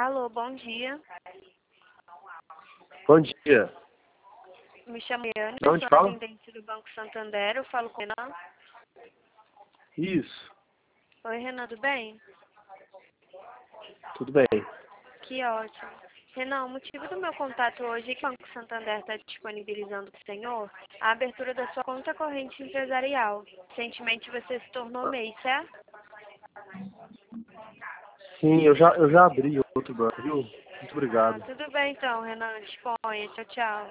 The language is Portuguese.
Alô, bom dia. Bom dia. Me chamo Yane, De onde sou fala? atendente do Banco Santander. Eu falo com o Renan. Isso. Oi, Renan, tudo bem? Tudo bem. Que ótimo. Renan, o motivo do meu contato hoje é que o Banco Santander está disponibilizando para o senhor a abertura da sua conta corrente empresarial. Recentemente você se tornou MEI, certo? Sim, eu já abri outro banco, viu? Muito Ah, obrigado. tudo bem então, Renan. Disponha. Tchau, tchau.